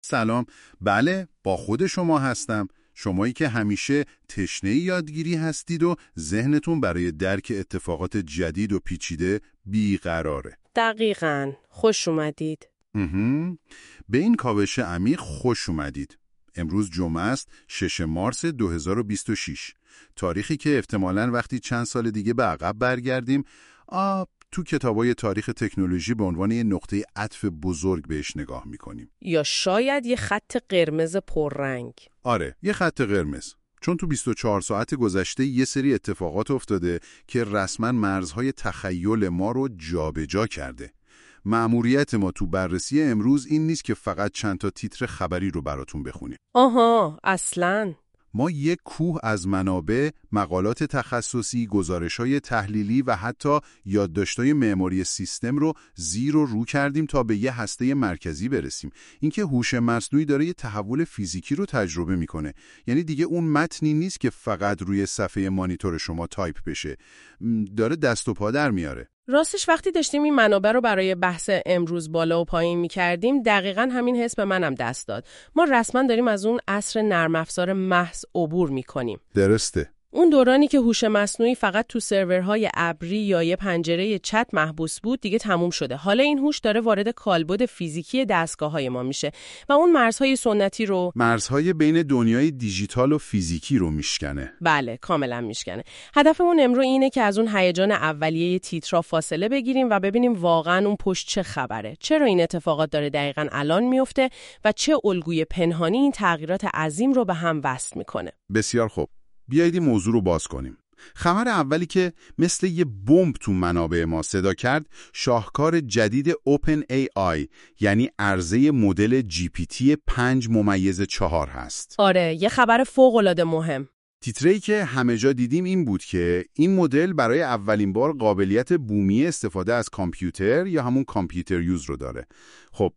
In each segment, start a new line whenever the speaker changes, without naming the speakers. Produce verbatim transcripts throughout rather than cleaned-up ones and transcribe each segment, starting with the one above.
سلام. بله، با خود شما هستم. شمایی که همیشه تشنه یادگیری هستید و ذهنتون برای درک اتفاقات جدید و پیچیده بیقراره.
دقیقاً. خوش اومدید.
اهم. به این کاوش عمیق خوش اومدید. امروز جمعه است، ششم مارس دو هزار و بیست و شش. تاریخی که احتمالاً وقتی چند سال دیگه به عقب برگردیم، آ تو کتابای تاریخ تکنولوژی به عنوان یه نقطه عطف بزرگ بهش نگاه میکنیم.
یا شاید یه خط قرمز پررنگ.
آره، یه خط قرمز. چون تو بیست و چهار ساعت گذشته یه سری اتفاقات افتاده که رسما مرزهای تخیل ما رو جابجا کرده. مأموریت ما تو بررسی امروز این نیست که فقط چند تا تیتر خبری رو براتون بخونیم.
آها، اصلاً.
ما یک کوه از منابع، مقالات تخصصی، گزارش‌های تحلیلی و حتی یادداشت‌های معماری سیستم رو زیر و رو کردیم تا به یه هسته مرکزی برسیم. اینکه هوش مصنوعی داره یه تحول فیزیکی رو تجربه میکنه. یعنی دیگه اون متنی نیست که فقط روی صفحه مانیتور شما تایپ بشه. داره دست و پا در میاره.
راستش وقتی داشتیم این منابع رو برای بحث امروز بالا و پایین می‌کردیم، دقیقاً همین حس به منم دست داد. ما رسما داریم از اون عصر نرم افزار محض عبور می‌کنیم.
درسته.
اون دورانی که هوش مصنوعی فقط تو سرورهای ابری یا یه پنجره چت محبوس بود دیگه تموم شده. حالا این هوش داره وارد کالبد فیزیکی دستگاه‌های ما میشه و اون مرزهای سنتی رو
مرزهای بین دنیای دیجیتال و فیزیکی رو میشکنه.
بله، کاملا میشکنه. هدفمون امروز اینه که از اون هیجان اولیه تیترا فاصله بگیریم و ببینیم واقعا اون پشت چه خبره. چرا این اتفاقات داره دقیقاً الان میفته و چه الگوی پنهانی این تغییرات عظیم رو به هم وصل میکنه.
بسیار خوب. بیایید این موضوع رو باز کنیم. خبر اولی که مثل یه بمب تو منابع ما صدا کرد، شاهکار جدید اوپن ای آی، یعنی عرضه مدل جی پی تی پنج ممیز چهار هست.
آره، یه خبر فوق‌العاده مهم.
تیتری که همه جا دیدیم این بود که این مدل برای اولین بار قابلیت بومی استفاده از کامپیوتر یا همون کامپیوتر یوز رو داره. خب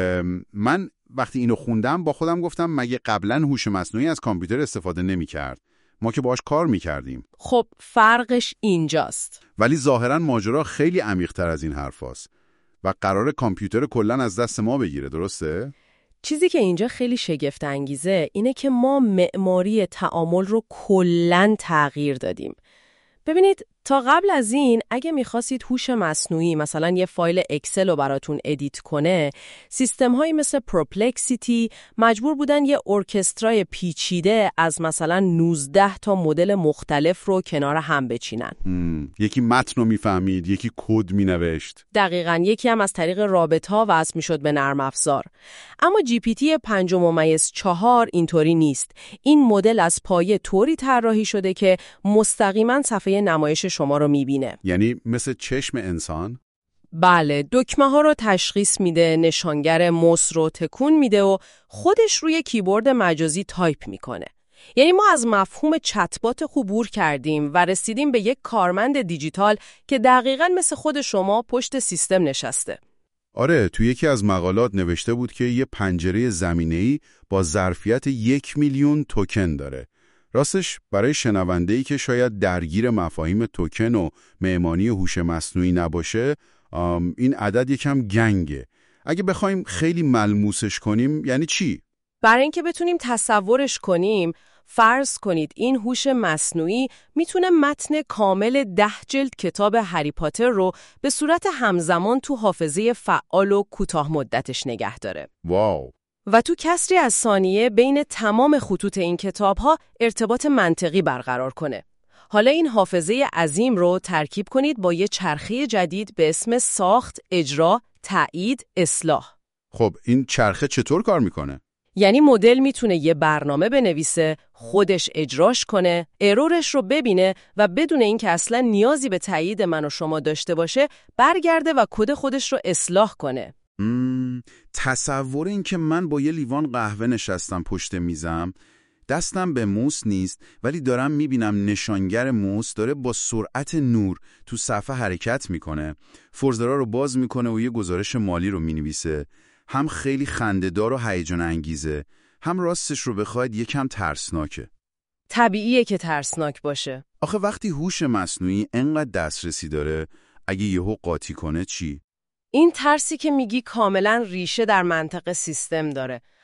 من وقتی اینو خوندم با خودم گفتم مگه قبلا هوش مصنوعی از کامپیوتر استفاده نمی‌کرد؟ ما که باهاش کار می‌کردیم.
خب فرقش اینجاست.
ولی ظاهراً ماجرا خیلی عمیق‌تر از این حرفاست و قرار کامپیوتر کلاً از دست ما بگیره، درسته؟
چیزی که اینجا خیلی شگفت انگیزه اینه که ما معماری تعامل رو کلاً تغییر دادیم. ببینید تا قبل از این اگه میخواستید هوش مصنوعی مثلا یه فایل اکسل رو براتون ادیت کنه، سیستم هایی مثل پروپلکسیتی مجبور بودن یه ارکسترای پیچیده از مثلا نوزده تا مدل مختلف رو کنار هم بچینن.
یکی متن رو میفهمید، یکی کد مینوشت.
دقیقاً، یکی هم از طریق رابط ها وصل میشد به نرم افزار. اما جی پی تی پنج ممیز چهار اینطوری نیست. این مدل از پایه طوری طراحی شده که مستقیما صفحه نمایش شما رو میبینه.
یعنی مثل چشم انسان؟
بله، دکمه ها رو تشخیص میده، نشانگر موس رو تکون میده و خودش روی کیبورد مجازی تایپ میکنه. یعنی ما از مفهوم چتبات عبور کردیم و رسیدیم به یک کارمند دیجیتال که دقیقاً مثل خود شما پشت سیستم نشسته.
آره، تو یکی از مقالات نوشته بود که یه پنجره زمینه‌ای با ظرفیت یک میلیون توکن داره. راستش برای شنونده‌ای که شاید درگیر مفاهیم توکن و معماری هوش مصنوعی نباشه، این عدد یکم گنگه. اگه بخوایم خیلی ملموسش کنیم یعنی چی؟
برای اینکه بتونیم تصورش کنیم، فرض کنید این هوش مصنوعی میتونه متن کامل ده جلد کتاب هری پاتر رو به صورت همزمان تو حافظه فعال و کوتاه مدتش نگه داره.
واو!
و تو کسری از ثانیه بین تمام خطوط این کتاب‌ها ارتباط منطقی برقرار کنه. حالا این حافظه عظیم رو ترکیب کنید با یه چرخه جدید به اسم ساخت، اجرا، تایید، اصلاح.
خب این چرخه چطور کار میکنه؟
یعنی مدل میتونه یه برنامه بنویسه، خودش اجراش کنه، ارورش رو ببینه و بدون اینکه اصلا نیازی به تایید من و شما داشته باشه، برگرده و کد خودش رو اصلاح کنه.
مم، تصور این که من با یه لیوان قهوه نشستم پشت میزم، دستم به موس نیست ولی دارم میبینم نشانگر موس داره با سرعت نور تو صفحه حرکت میکنه، فورزرا رو باز میکنه و یه گزارش مالی رو مینویسه. هم خیلی خنده‌دار و هیجان انگیزه، هم راستش رو بخواید یکم ترسناکه.
طبیعیه که ترسناک باشه.
آخه وقتی هوش مصنوعی انقدر دسترسی داره، اگه یهو قاطی کنه چی؟
این ترسی که میگی کاملا ریشه در منطق سیستم داره.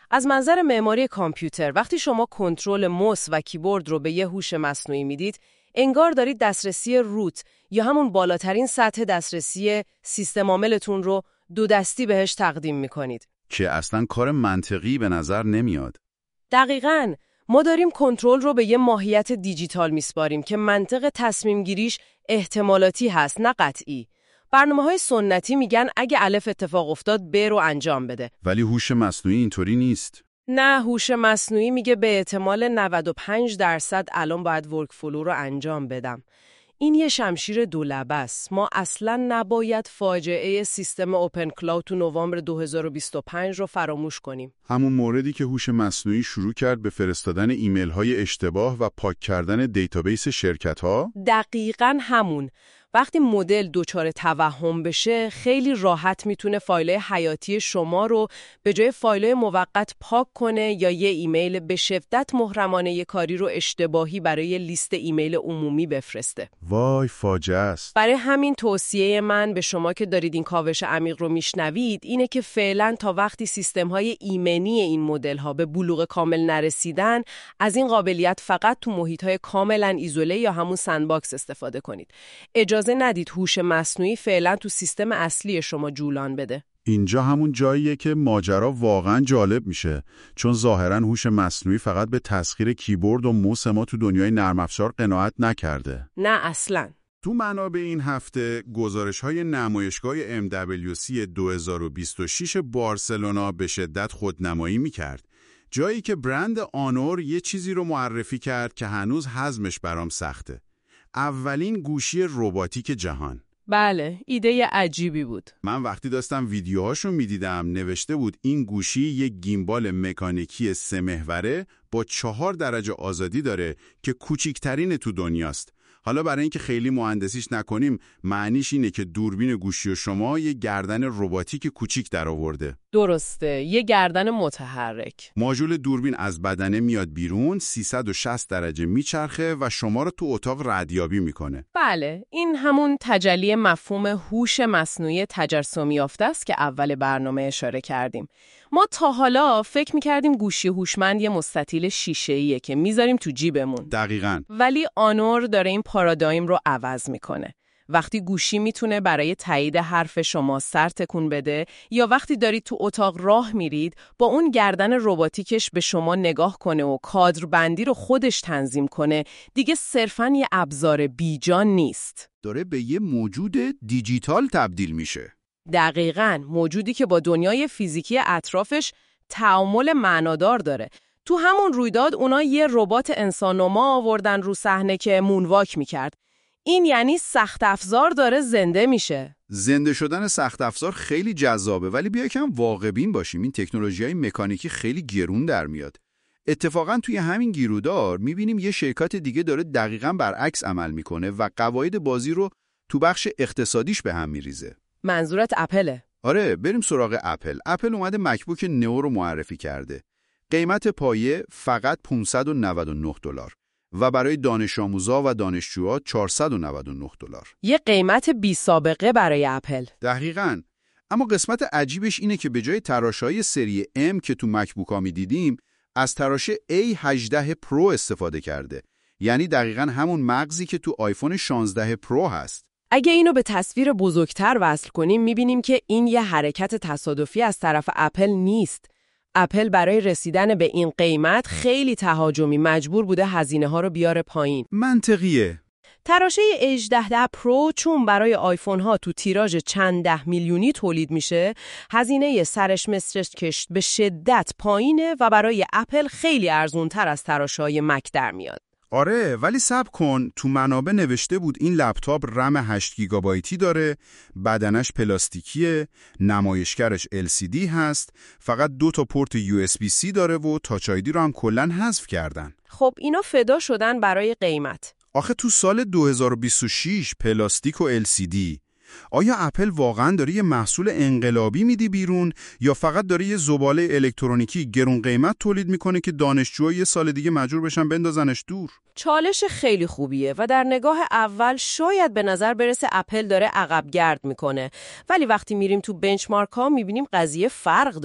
از منظر معماری کامپیوتر وقتی شما کنترل موس و کیبورد رو به یه هوش مصنوعی میدید، انگار دارید دسترسی روت یا همون بالاترین سطح دسترسی سیستم عاملتون رو دو دستی بهش تقدیم میکنید.
که اصلا کار منطقی به نظر نمیاد.
دقیقاً. ما داریم کنترل رو به یه ماهیت دیجیتال میسپاریم که منطق تصمیم گیریش احتمالاتی هست نه قطعی. برنامه‌های سنتی میگن اگه الف اتفاق افتاد ب رو انجام بده.
ولی هوش مصنوعی اینطوری نیست.
نه، هوش مصنوعی میگه به احتمال نود و پنج درصد الان باید ورک فلو رو انجام بدم. این یه شمشیر دولبه است. ما اصلاً نباید فاجعه سیستم اوپن کلاود تو نوامبر دو هزار و بیست و پنج رو فراموش کنیم.
همون موردی که هوش مصنوعی شروع کرد به فرستادن ایمیل‌های اشتباه و پاک کردن دیتابیس شرکت‌ها؟
دقیقاً همون. وقتی مدل دچار توهم بشه، خیلی راحت میتونه فایل‌های حیاتی شما رو به جای فایل‌های موقت پاک کنه یا یه ایمیل به شدت محرمانه یه کاری رو اشتباهی برای لیست ایمیل عمومی بفرسته.
وای فاجعه است.
برای همین توصیه من به شما که دارید این کاوش عمیق رو میشنوید اینه که فعلا تا وقتی سیستم‌های ایمنی این مدل‌ها به بلوغ کامل نرسیدن، از این قابلیت فقط تو محیط‌های کاملا ایزوله یا همون سندباکس استفاده کنید. اجازه ندید هوش مصنوعی فعلا تو سیستم اصلی شما جولان بده.
اینجا همون جاییه که ماجرا واقعا جالب میشه، چون ظاهرا هوش مصنوعی فقط به تسخیر کیبورد و موس ما تو دنیای نرم افزار قناعت نکرده.
نه اصلاً.
تو منابع این هفته گزارش‌های نمایشگاه ام دبلیو سی دو هزار و بیست و شش بارسلونا به شدت خودنمایی میکرد، جایی که برند آنور یه چیزی رو معرفی کرد که هنوز هضمش برام سخته. اولین گوشی رباتیک جهان.
بله، ایده عجیبی بود.
من وقتی داشتم ویدیوهاشو میدیدم نوشته بود این گوشی یک گیمبال مکانیکی سه محوره با چهار درجه آزادی داره که کوچیکترین تو دنیاست. حالا برای اینکه خیلی مهندسیش نکنیم، معنیش اینه که دوربین گوشی شما یه گردن رباتیک کوچیک در آورده.
درسته، یه گردن متحرک.
ماژول دوربین از بدنه میاد بیرون، سیصد و شصت درجه میچرخه و شما رو تو اتاق ردیابی میکنه.
بله، این همون تجلی مفهوم هوش مصنوعی تجسمی یافته است که اول برنامه اشاره کردیم. ما تا حالا فکر میکردیم گوشی هوشمند یه مستطیل شیشه‌ایه که میذاریم تو جیبمون.
دقیقاً.
ولی آنور داره این پارادایم رو عوض میکنه. وقتی گوشی میتونه برای تایید حرف شما سر تکون بده یا وقتی دارید تو اتاق راه میرید با اون گردن رباتیکش به شما نگاه کنه و کادر بندی رو خودش تنظیم کنه، دیگه صرفاً یه ابزار بیجان نیست.
داره به یه موجود دیجیتال تبدیل میشه.
دقیقاً، موجودی که با دنیای فیزیکی اطرافش تعامل معنادار داره. تو همون رویداد اونا یه ربات انسان‌نما آوردن رو صحنه که مونواک میکرد. این یعنی سخت افزار داره زنده میشه.
زنده شدن سخت افزار خیلی جذابه، ولی بیا یکم واقع بین باشیم. این تکنولوژی‌های مکانیکی خیلی گرون در میاد. اتفاقا توی همین گیرودار میبینیم یه شرکت دیگه داره دقیقاً برعکس عمل میکنه و قواعد بازی رو تو بخش اقتصادیش به هم میریزه.
منظورت اپله؟
آره، بریم سراغ اپل. اپل اومده مکبوک نئو رو معرفی کرده. قیمت پایه فقط پانصد و نود و نه دلار و برای دانش آموزا و دانشجوها چهارصد و نود و نه دلار.
یه قیمت بی سابقه برای اپل.
دقیقاً. اما قسمت عجیبش اینه که به جای تراشهای سری M که تو مکبوکا می‌دیدیم، از تراش ای هجده پرو استفاده کرده. یعنی دقیقاً همون مغزی که تو آیفون شانزده پرو هست.
اگه اینو به تصویر بزرگتر وصل کنیم می‌بینیم که این یه حرکت تصادفی از طرف اپل نیست. اپل برای رسیدن به این قیمت خیلی تهاجمی مجبور بوده هزینه ها رو بیاره پایین.
منطقیه.
تراشه اچ ده پرو چون برای آیفون ها تو تیراژ چند ده میلیونی تولید میشه، هزینه سرش مثلش کشت به شدت پایینه و برای اپل خیلی ارزونتر از تراشه‌های مک در میاد.
آره، ولی صبر کن، تو منابع نوشته بود این لپتاپ رم هشت گیگابایتی داره، بدنش پلاستیکیه، نمایشگرش ال سی دی هست، فقط دو تا پورت یو اس بی سی داره و تاچ آی دی رو هم کلاً حذف کردن.
خب اینا فدا شدن برای قیمت.
آخه تو سال دو هزار و بیست و شش پلاستیک و ال سی دی. آیا اپل واقعاً داره یه محصول انقلابی میدی بیرون یا فقط داره یه زباله الکترونیکی گرون قیمت تولید میکنه که دانشجوها یه سال دیگه مجبور بشن بندازنش دور؟
چالش خیلی خوبیه و در نگاه اول شاید به نظر برسه اپل داره عقب گرد میکنه، ولی وقتی میریم تو بنچمارک ها میبینیم قضیه فرق داره.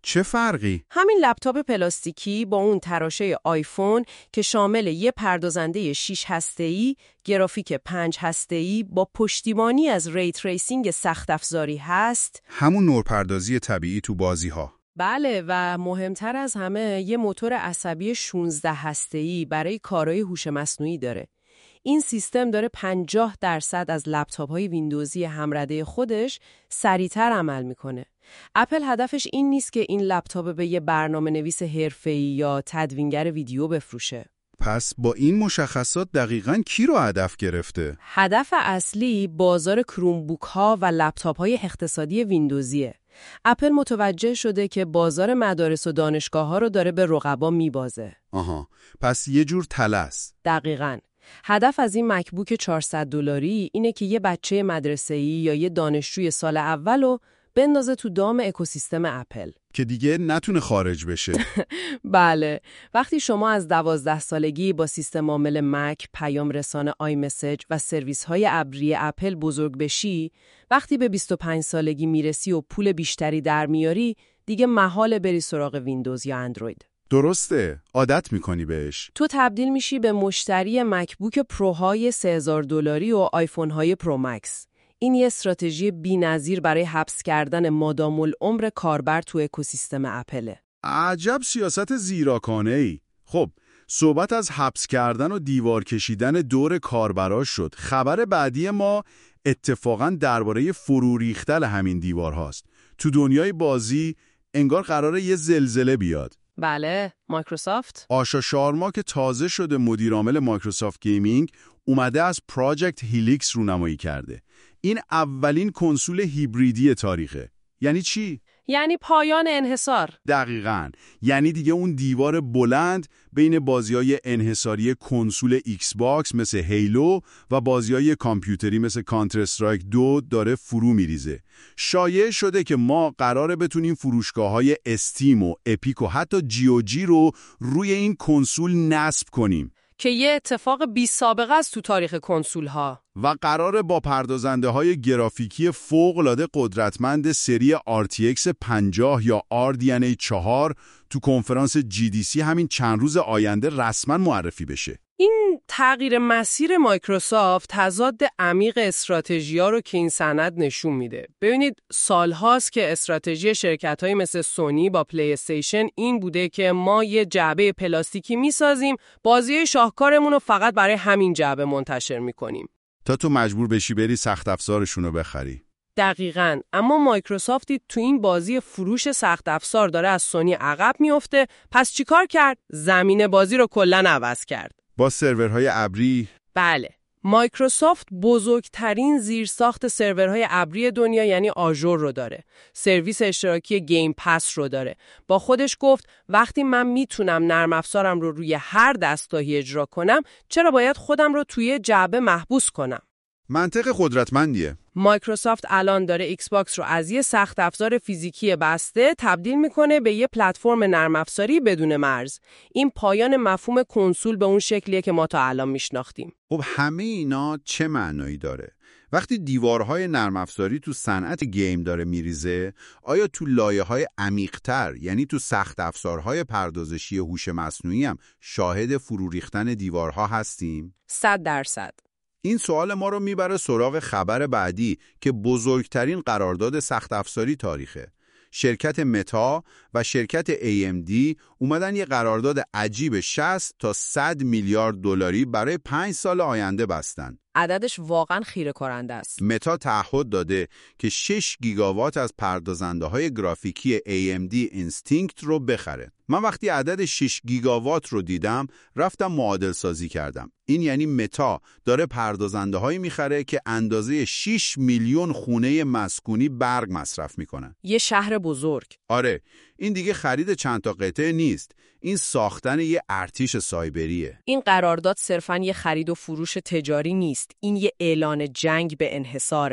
چه فرقی؟
همین لپتاپ پلاستیکی با اون تراشه آیفون که شامل یه پردازنده شش هسته‌ای، گرافیک پنج هسته‌ای با پشتیبانی از ری تریسینگ سخت افزاری هست.
همون نورپردازی طبیعی تو بازی‌ها.
بله و مهمتر از همه یه موتور عصبی شانزده هسته‌ای برای کارهای هوش مصنوعی داره. این سیستم داره پنجاه درصد از لپتاپ‌های ویندوزی همرده خودش سریعتر عمل میکنه. اپل هدفش این نیست که این لپتاپ به یه برنامه‌نویس حرفه‌ای یا تدوینگر ویدیو بفروشه.
پس با این مشخصات دقیقاً کی رو هدف گرفته؟
هدف اصلی بازار کرومبوک ها و لپتاپ های اقتصادی ویندوزیه. اپل متوجه شده که بازار مدارس و دانشگاه ها رو داره به رقبا میبازه.
آها، پس یه جور تلس.
دقیقاً. هدف از این مکبوک چهارصد دلاری اینه که یه بچه مدرسه‌ای یا یه دانشجوی سال اولو بندازه تو دام اکوسیستم اپل.
که دیگه نتونه خارج بشه.
بله، وقتی شما از دوازده سالگی با سیستم عامل مک، پیام رسان آی مسیج و سرویس های ابری اپل بزرگ بشی، وقتی به بیست و پنج سالگی میرسی و پول بیشتری در میاری، دیگه محال بری سراغ ویندوز یا اندروید.
درسته، عادت میکنی بهش.
تو تبدیل میشی به مشتری مکبوک پروهای سه هزار دلاری و آیفون های پرو مکس. این یه استراتژی بی‌نظیر برای حبس کردن مادام العمر کاربر تو اکوسیستم اپله.
عجب سیاست زیرکانه‌ای. خب، صحبت از حبس کردن و دیوار کشیدن دور کاربراش شد. خبر بعدی ما اتفاقاً درباره فرو ریختن همین دیوارهاست. تو دنیای بازی انگار قراره یه زلزله بیاد.
بله، مایکروسافت.
آشا شارما که تازه شده مدیر عامل مایکروسافت گیمینگ اومده از پراجکت هیلیکس رونمایی کرده. این اولین کنسول هیبریدی تاریخه. یعنی چی؟
یعنی پایان انحصار.
دقیقاً. یعنی دیگه اون دیوار بلند بین بازی‌های انحصاری کنسول ایکس باکس مثل هیلو و بازی‌های کامپیوتری مثل کانتر استرایک دو داره فرو میریزه. شایع شده که ما قراره بتونیم فروشگاه‌های استیم و اپیک و حتی جی او جی رو روی این کنسول نصب کنیم.
که یه اتفاق بی سابقه است تو تاریخ کنسول ها.
و قراره با پردازنده های گرافیکی فوق‌العاده قدرتمند سری آر تی ایکس پنجاه یا آر دی ان ای چهار تو کنفرانس جی دی سی همین چند روز آینده رسما معرفی بشه.
این تغییر مسیر مایکروسافت تضاد عمیق استراتژی‌ها رو که این سند نشون میده. ببینید سالهاست که استراتژی شرکت‌های مثل سونی با پلی استیشن این بوده که ما یه جعبه پلاستیکی میسازیم، بازی شاهکارمون رو فقط برای همین جعبه منتشر میکنیم.
تا تو مجبور بشی بری سخت افزارشون رو بخری.
دقیقاً. اما مایکروسافتی تو این بازی فروش سخت افزار داره از سونی عقب میفته. پس چیکار کرد؟ زمین بازی رو کلاً عوض کرد.
با سرورهای ابری.
بله. مایکروسافت بزرگترین زیرساخت سرورهای ابری دنیا یعنی آژور رو داره. سرویس اشتراکی گیم پس رو داره. با خودش گفت وقتی من میتونم نرم افزارم رو روی هر دستگاهی اجرا کنم، چرا باید خودم رو توی جعبه محبوس کنم؟
منطق قدرتمندیه.
مایکروسافت الان داره ایکس باکس رو از یه سخت افزار فیزیکی بسته تبدیل میکنه به یه پلتفرم نرم افزاری بدون مرز. این پایان مفهوم کنسول به اون شکلیه که ما تا الان میشناختیم.
خب همه اینا چه معنایی داره؟ وقتی دیوارهای نرم افزاری تو صنعت گیم داره میریزه، آیا تو لایه‌های عمیق‌تر یعنی تو سخت افزارهای پردازشی هوش مصنوعی هم شاهد فرو ریختن دیوارها هستیم؟
صد درصد.
این سوال ما رو میبره سراغ خبر بعدی که بزرگترین قرارداد سخت افزاری تاریخه. شرکت متا و شرکت ای ام دی اومدن یه قرارداد عجیب شصت تا صد میلیارد دلاری برای پنج سال آینده بستن.
عددش واقعا خیره کننده است.
متا تعهد داده که شش گیگاوات از پردازنده‌های گرافیکی ای ام دی اینستینکت رو بخره. من وقتی عدد شش گیگاوات رو دیدم رفتم معادل سازی کردم. این یعنی متا داره پردازنده‌هایی میخره که اندازه شش میلیون خونه مسکونی برق مصرف میکنن.
یه شهر بزرگ.
آره، این دیگه خرید چند تا قطعه نیست. این ساختن یه ارتش سایبریه.
این قرارداد صرفاً یه خرید و فروش تجاری نیست. این یه اعلان جنگ به انحصاره.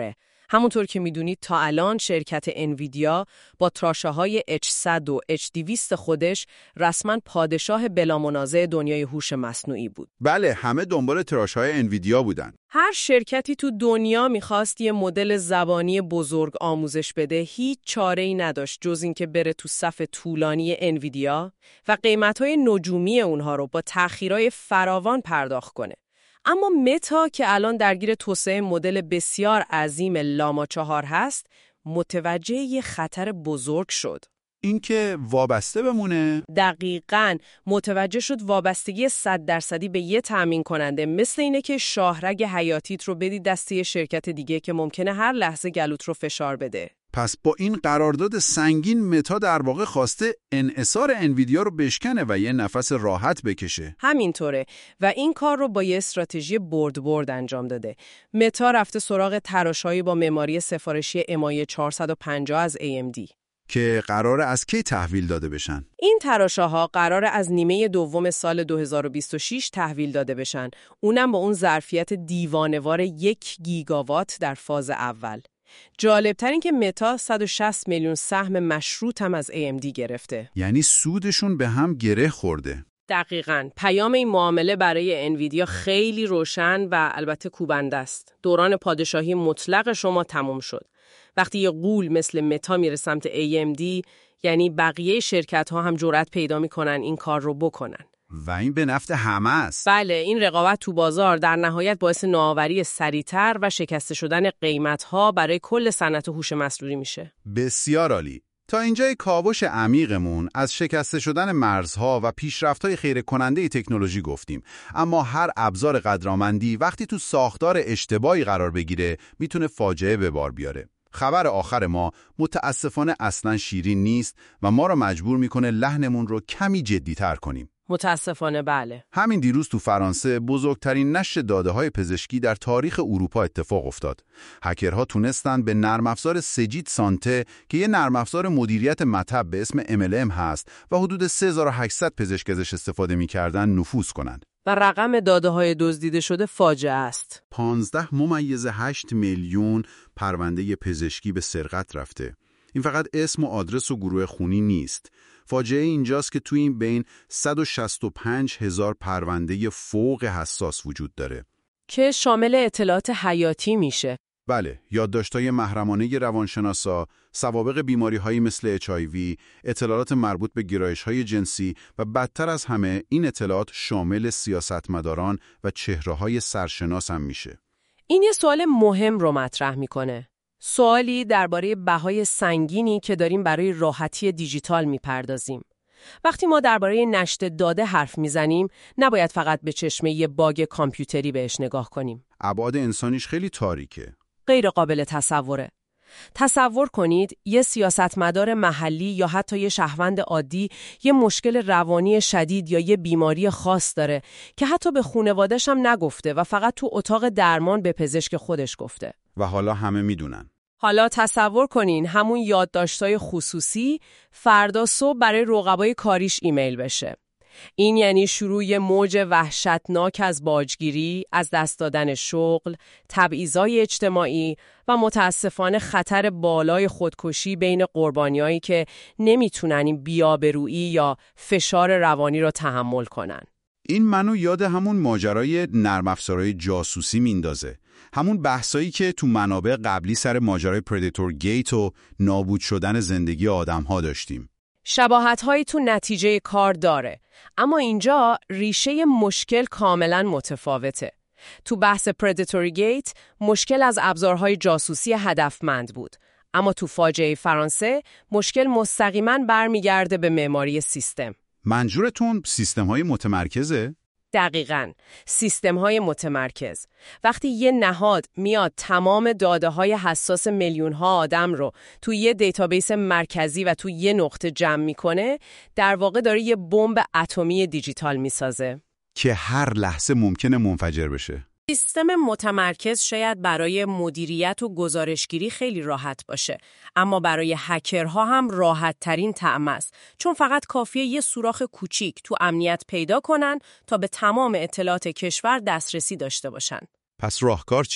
همونطور که میدونید تا الان شرکت انویدیا با تراشه‌های اچ صد و اچ دویست خودش رسما پادشاه بلامنازع دنیای هوش مصنوعی بود.
بله، همه دنبال تراش‌های انویدیا بودن.
هر شرکتی تو دنیا میخواست یه مدل زبانی بزرگ آموزش بده، هیچ چاره‌ای نداشت جز اینکه بره تو صف طولانی انویدیا و قیمت‌های نجومی اونها رو با تأخیرای فراوان پرداخت کنه. اما متا که الان درگیر توسعه مدل بسیار عظیم لاما چهار هست، متوجه یه خطر بزرگ شد.
اینکه وابسته بمونه؟
دقیقاً متوجه شد وابستگی صد درصدی به یه تامین کننده مثل اینه که شاهرگ حیاتیت رو بدی دست یه شرکت دیگه که ممکنه هر لحظه گلوت رو فشار بده.
پس با این قرارداد سنگین متا در واقع خواسته انحصار انویدیا رو بشکنه و یه نفس راحت بکشه.
همینطوره و این کار رو با یه استراتژی برد برد انجام داده. متا رفته سراغ تراشایی با معماری سفارشی ام آی چهارصد و پنجاه از ای ام دی
که قراره از کی تحویل داده بشن؟
این تراشه‌ها قراره از نیمه دوم سال دو هزار و بیست و شش تحویل داده بشن. اونم با اون ظرفیت دیوانه‌وار یک گیگاوات در فاز اول. جالبتر این که متا صد و شصت میلیون سهم مشروط هم از ای ام دی گرفته.
یعنی سودشون به هم گره خورده.
دقیقاً. پیام این معامله برای انویدیا خیلی روشن و البته کوبنده است. دوران پادشاهی مطلق شما تموم شد. وقتی یه غول مثل متا میره سمت ای ام دی، یعنی بقیه شرکت‌ها هم جرأت پیدا میکنن این کار رو بکنن.
و این به نفع همه است.
بله، این رقابت تو بازار در نهایت باعث نوآوری سریعتر و شکسته شدن قیمت‌ها برای کل صنعت هوش مصنوعی میشه.
بسیار عالی. تا اینجای کاوش عمیقمون از شکسته شدن مرزها و پیشرفت‌های خیره کننده تکنولوژی گفتیم. اما هر ابزار قدرمندی وقتی تو ساختار اشتباهی قرار بگیره میتونه فاجعه به بار بیاره. خبر آخر ما متاسفانه اصلاً شیرین نیست و ما را مجبور میکنه لحنمون رو کمی جدی‌تر کنیم.
متاسفانه بله.
همین دیروز تو فرانسه بزرگترین نشر داده‌های پزشکی در تاریخ اروپا اتفاق افتاد. هکرها تونستن به نرم افزار سجید سانته که یه نرم افزار مدیریت مطب به اسم ام ال ام هست و حدود سه هزار و هشتصد پزشک ازش استفاده می‌کردن نفوذ کنند.
و رقم داده‌های دزدیده شده فاجعه است.
پانزده ممیز هشت میلیون پرونده پزشکی به سرقت رفته. این فقط اسم و آدرس و گروه خونی نیست. فاجعه اینجاست که توی این بین صد و شصت و پنج هزار پرونده فوق حساس وجود داره
که شامل اطلاعات حیاتی میشه.
بله، یادداشت‌های محرمانه روانشناسا، سوابق بیماری‌هایی مثل اچ آی وی، اطلاعات مربوط به گرایش‌های جنسی و بدتر از همه این اطلاعات شامل سیاستمداران و چهره‌های سرشناس هم میشه. این
یه سوال مهم رو مطرح میکنه. سوالی درباره بهای سنگینی که داریم برای راحتی دیجیتال میپردازیم. وقتی ما درباره نشت داده حرف میزنیم، نباید فقط به چشمه یه باگ کامپیوتری بهش نگاه کنیم.
ابعاد انسانیش خیلی تاریکه.
غیر قابل تصوره. تصور کنید یه سیاستمدار محلی یا حتی یه شهروند عادی یه مشکل روانی شدید یا یه بیماری خاص داره که حتی به خانواده‌اش هم نگفته و فقط تو اتاق درمان به پزشک خودش گفته.
و حالا همه میدونن.
حالا تصور کنین همون یادداشت‌های خصوصی فردا صبح برای رقبای کاریش ایمیل بشه. این یعنی شروع یه موج وحشتناک از باجگیری، از دست دادن شغل، تبعیض‌های اجتماعی و متاسفانه خطر بالای خودکشی بین قربانیایی که نمیتونن این بی‌آبرویی یا فشار روانی رو تحمل کنن.
این منو یاد همون ماجرای نرم افزارهای جاسوسی میندازه. همون بحثایی که تو منابع قبلی سر ماجرای پردیتور گیت و نابود شدن زندگی آدم‌ها داشتیم.
شباهت‌هایی تو نتیجه کار داره، اما اینجا ریشه مشکل کاملاً متفاوته. تو بحث پردیتوری گیت مشکل از ابزارهای جاسوسی هدفمند بود، اما تو فاجعه فرانسه مشکل مستقیماً برمیگرده به معماری سیستم.
منظورتون سیستم‌های متمرکزه؟
دقیقاً، سیستم‌های متمرکز. وقتی یه نهاد میاد تمام داده‌های حساس میلیون‌ها آدم رو توی یه دیتابیس مرکزی و توی یه نقطه جمع میکنه، در واقع داره یه بمب اتمی دیجیتال میسازه
که هر لحظه ممکنه منفجر بشه.
سیستم متمرکز شاید برای مدیریت و گزارشگیری خیلی راحت باشه، اما برای هکرها هم راحت ترین طعم است، چون فقط کافیه یه سوراخ کوچیک تو امنیت پیدا کنن تا به تمام اطلاعات کشور دسترسی داشته باشن.
پس راهکار چیه؟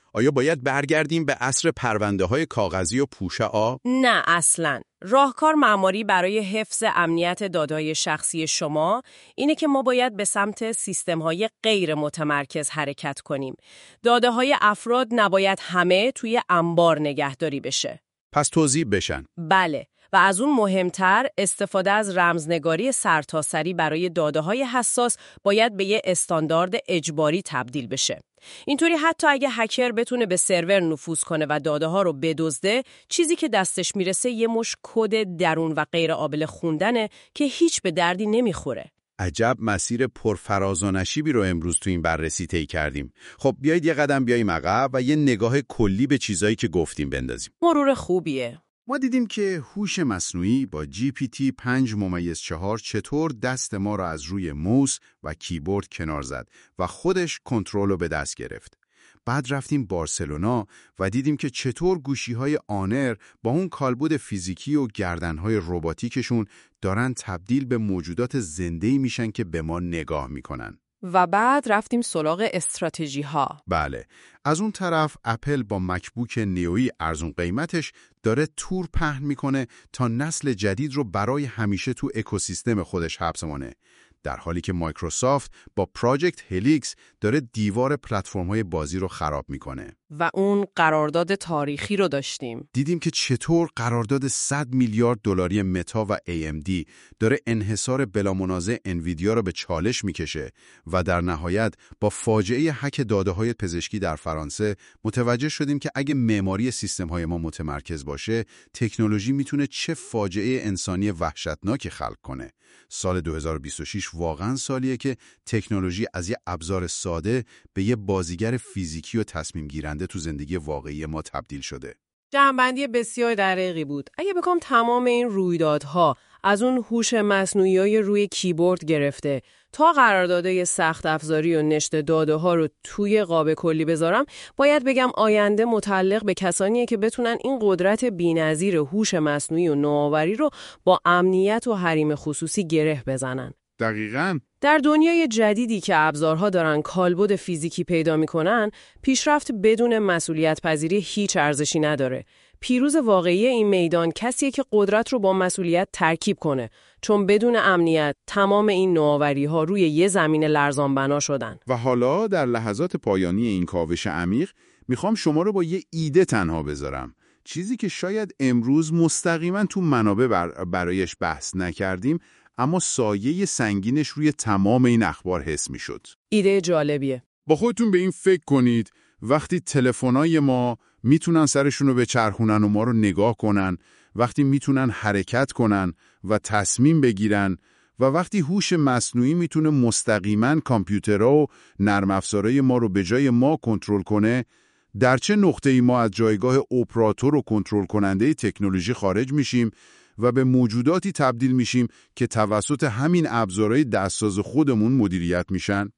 آیا باید برگردیم به عصر پرونده‌های کاغذی و پوشه آب؟
نه اصلاً. راهکار معماری برای حفظ امنیت داده‌های شخصی شما اینه که ما باید به سمت سیستم‌های غیر متمرکز حرکت کنیم. داده‌های افراد نباید همه توی انبار نگهداری بشه.
پس توضیح بشن.
بله. و از اون مهمتر استفاده از رمزنگاری سرتاسری برای داده‌های حساس باید به یه استاندارد اجباری تبدیل بشه. اینطوری حتی اگه هکر بتونه به سرور نفوذ کنه و داده‌ها رو بدزده، چیزی که دستش میرسه یه مش کد درون و غیر قابل خوندنه که هیچ به دردی نمیخوره.
عجب مسیر پرفراز و نشیبی رو امروز تو این بررسی طی کردیم. خب بیایید یه قدم بیاییم عقب و یه نگاه کلی به چیزایی که گفتیم بندازیم.
مرور خوبیه.
ما دیدیم که هوش مصنوعی با جی پی تی پنج ممیز چهار چطور دست ما را از روی موس و کیبورد کنار زد و خودش کنترل رو به دست گرفت. بعد رفتیم بارسلونا و دیدیم که چطور گوشی‌های آنر با اون کالبد فیزیکی و گردن‌های رباتیکشون دارن تبدیل به موجودات زنده‌ای میشن که به ما نگاه میکنن.
و بعد رفتیم سراغ استراتژی ها.
بله. از اون طرف اپل با مکبوک نیویی ارزون قیمتش داره تور پهن میکنه تا نسل جدید رو برای همیشه تو اکوسیستم خودش حبس مونه. در حالی که مایکروسافت با پراجکت هلیکس داره دیوار پلتفرم‌های بازی رو خراب میکنه.
و اون قرارداد تاریخی رو داشتیم.
دیدیم که چطور قرارداد صد میلیارد دلاری متا و ای ام دی داره انحصار بلامنازع انویدیا رو به چالش میکشه و در نهایت با فاجعه هک داده‌های پزشکی در فرانسه متوجه شدیم که اگه معماری سیستم‌های ما متمرکز باشه، تکنولوژی میتونه چه فاجعه انسانی وحشتناکی خلق کنه. سال دو هزار و بیست و شش واقعاً سالیه که تکنولوژی از یه ابزار ساده به یه بازیگر فیزیکی و تصمیم گیرنده تو زندگی واقعی ما تبدیل شده.
جمع‌بندی بسیار دقیقی بود. اگه بخوام تمام این رویدادها از اون هوش مصنوعی روی کیبورد گرفته تا قراردادهای سخت افزاری و نشت داده ها رو توی قاب کلی بذارم، باید بگم آینده متعلق به کسانیه که بتونن این قدرت بی‌نظیر هوش مصنوعی و نوآوری رو با امنیت و حریم خصوصی گره بزنن.
دقیقاً.
در دنیای جدیدی که ابزارها دارن کالبد فیزیکی پیدا میکنن، پیشرفت بدون مسئولیت پذیری هیچ ارزشی نداره. پیروز واقعی این میدان کسیه که قدرت رو با مسئولیت ترکیب کنه، چون بدون امنیت تمام این نوآوری‌ها روی یه زمین لرزان بنا شدن.
و حالا در لحظات پایانی این کاوش عمیق میخوام شما رو با یه ایده تنها بذارم. چیزی که شاید امروز مستقیما تو منابع بر برایش بحث نکردیم، اما سایه سنگینش روی تمام این اخبار حس میشد.
ایده جالبیه.
با خودتون به این فکر کنید وقتی تلفن‌های ما میتونن سرشون رو بچرخونن و ما رو نگاه کنن، وقتی میتونن حرکت کنن و تصمیم بگیرن و وقتی هوش مصنوعی میتونه مستقیما کامپیوترها و نرم افزارهای ما رو به جای ما کنترل کنه، در چه نقطه‌ای ما از جایگاه اپراتور و کنترل کننده تکنولوژی خارج میشیم و به موجوداتی تبدیل میشیم که توسط همین ابزارهای دستساز خودمون مدیریت میشن؟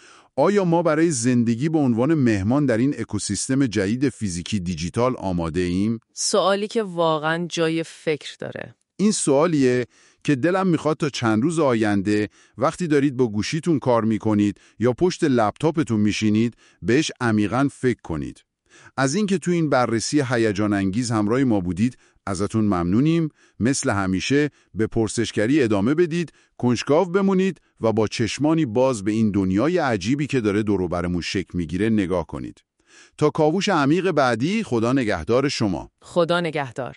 آیا ما برای زندگی به عنوان مهمان در این اکوسیستم جدید فیزیکی دیجیتال آماده ایم؟
سوالی که واقعاً جای فکر داره.
این سوالیه که دلم میخواد تا چند روز آینده وقتی دارید با گوشیتون کار میکنید یا پشت لپتاپتون میشینید بهش عمیقاً فکر کنید. از اینکه تو این بررسی هیجان انگیز همراه ما بودید ازتون ممنونیم. مثل همیشه به پرسشگری ادامه بدید، کنجکاو بمونید و با چشمانی باز به این دنیای عجیبی که داره دور و برمون شکل میگیره نگاه کنید. تا کاوش عمیق بعدی، خدا نگهدار شما.
خدا نگهدار.